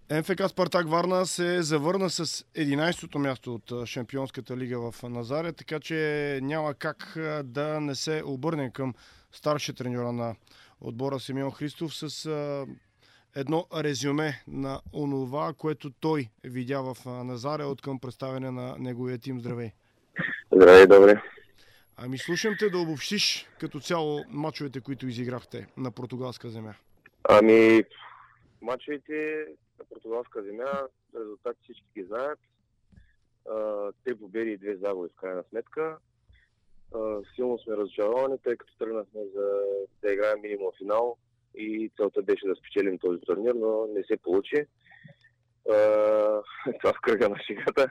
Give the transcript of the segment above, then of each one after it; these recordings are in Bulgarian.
МФК Спартак Варна се завърна с 11-то място от Шампионската лига в Назаре, така че няма как да не се обърнем към старшия треньора на отбора Симеон Христов с едно резюме на онова, което той видя в Назаре от към представяне на неговия тим. Здравей! Здравей, добре. Ами слушам те да обобщиш като цяло мачовете, които изиграхте на португалска земя. Ами, мачовете на португалска земя, резултати всички ги знаят. 3 победи и 2 загуби в крайна сметка. Силно сме разочаровани, тъй като тръгнахме да играем минимум финал и целта беше да спечелим този турнир, но не се получи. Това в кръга на шегата.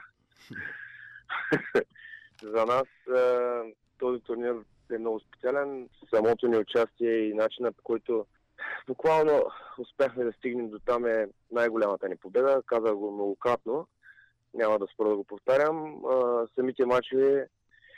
За нас този турнир е много специален. Самото ни участие и начина, по който буквално успяхме да стигнем до там е най-голямата ни победа. Казах го многократно. Няма да спра да го повтарям. Самите мачове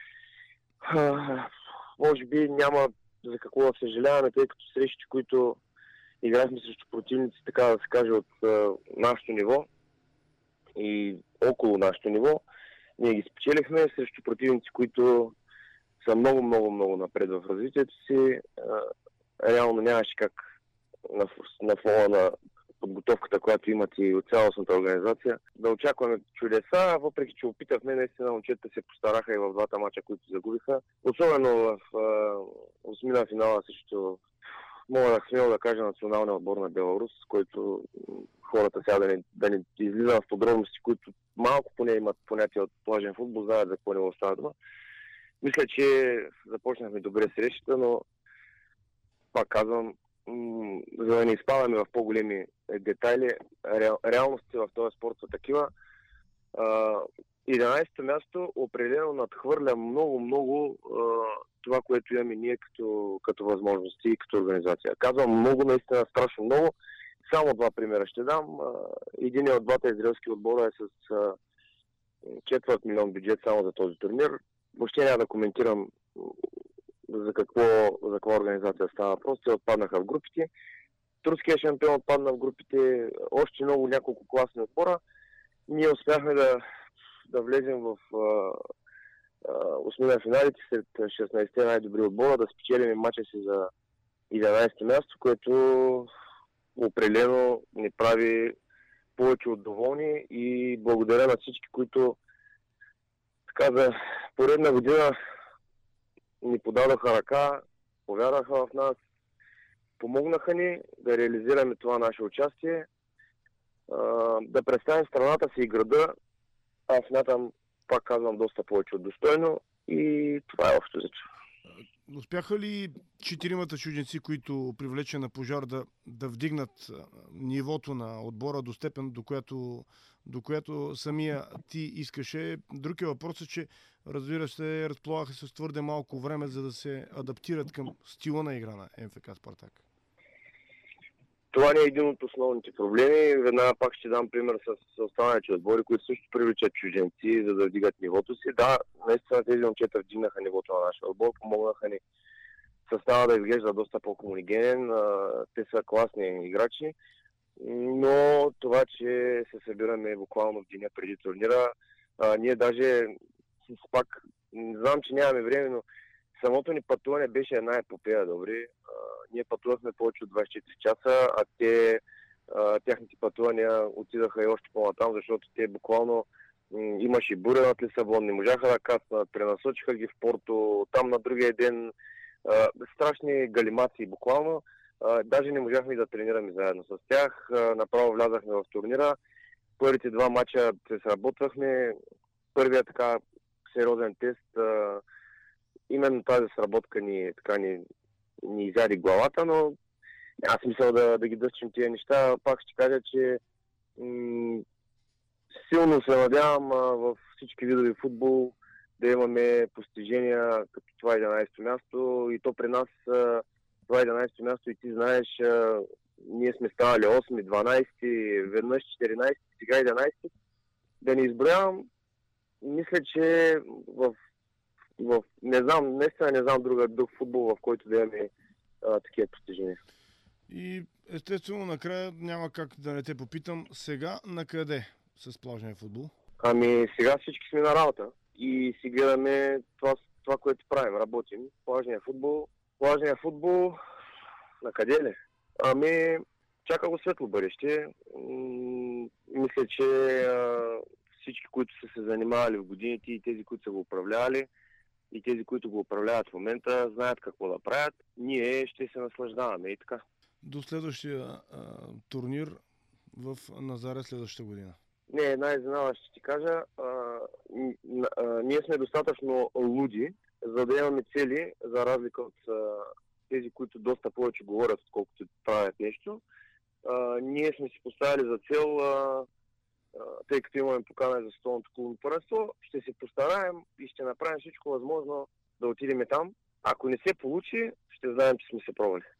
може би няма за какво да съжаляваме, тъй като срещи, които играхме срещу противници, така да се каже, от нашето ниво и около нашето ниво, ние ги спечелихме срещу противници, които са много напред в развитието си. Реално нямаше как на фона на подготовката, която имат и от цялостната организация, да очакваме чудеса, въпреки че опитахме, наистина момчетата се постараха и в двата мача, които загубиха. Особено в осмина финала срещу, мога да смело да кажа, националния отбор на Беларус, който хората сега да не излизат в подробности, които малко поне имат понятие от плажен футбол, знаят за какво не става дума. Мисля, че започнахме добре срещата, но пак казвам, за да не изпадаме в по-големи детайли, реалностите в този спорт са такива. 11-то място определено надхвърля много това, което имаме ние като възможности и като организация. Казвам много, наистина страшно много. Само два примера ще дам. Един от двата израелски отбора е с $250,000 милион бюджет само за този турнир. Въобще няма да коментирам за каква организация става въпрос. Те отпаднаха в групите. Турския шампион отпадна в групите. Още няколко класни отбора. Ние успяхме да влезем в осмина финалите след 16-те най-добри отбора, да спечелим мача си за 11-то място, което определено ни прави повече от доволни и благодаря на всички, които така за поредна година ни подадоха ръка, повярваха в нас, помогнаха ни да реализираме това наше участие, да представим страната си и града. Аз смятам, пак казвам, доста повече от достойно и това е общо взето. Успяха ли четиримата чужденци, които привлече на Пожар, да вдигнат нивото на отбора до степен, до която самия ти искаше? Друг е въпросът, че разбира се, разполагаха с твърде малко време, за да се адаптират към стила на игра на МФК Спартак. Това не е един от основните проблеми. Веднага пак ще дам пример с останалите отбори, които също привличат чужденци, за да вдигат нивото си. Да, наистина тези момчета вдигнаха нивото на нашия отбор, помогнаха ни състава да изглежда доста по-хомогенен. Те са класни играчи, но това, че се събираме буквално в деня преди турнира, ние даже пак, не знам, че нямаме време, но самото ни пътуване беше една епопея, добре. Ние пътувахме повече от 24 часа, а тяхните пътувания отидаха и още по-натам, защото те буквално имаше буря над Лисабон, не можаха да кацнат, пренасочиха ги в Порто, там на другия ден страшни галимации буквално. Даже не можахме да тренираме заедно с тях. Направо влязахме в турнира. Първите два мача се сработвахме. Първият така сериозен тест, именно тази сработка ни изяди главата, но няма смисъл да ги дъсчим тия неща. Пак ще кажа, че силно се надявам във всички видови футбол да имаме постижения като това 11-то място. И то при нас това 11-то място, и ти знаеш, ние сме ставали 8, 12, веднъж 14, сега 11. Да не изброявам, мисля, че не знам друг футбол, в който да имаме такива постижения. И Естествено, накрая няма как да не те попитам. Сега на къде с плажния футбол? Ами сега всички сме на работа и си гледаме това, което правим, работим. Плажния футбол, на къде ли? Ами, чака го светло бъдеще. Мисля, че всички, които са се занимавали в годините и тези, които са го управлявали, и тези, които го управляват в момента, знаят какво да правят. Ние ще се наслаждаваме и така. До следващия турнир в Назаре следващата година. Не, една изненада ще ти кажа. Ние сме достатъчно луди, за да имаме цели, за разлика от тези, които доста повече говорят, отколкото правят нещо. Ние сме си поставили за цел, тъй като имаме покана за световното клубно първенство, ще се постараем и ще направим всичко възможно да отидем там. Ако не се получи, ще знаем, че сме се пробвали.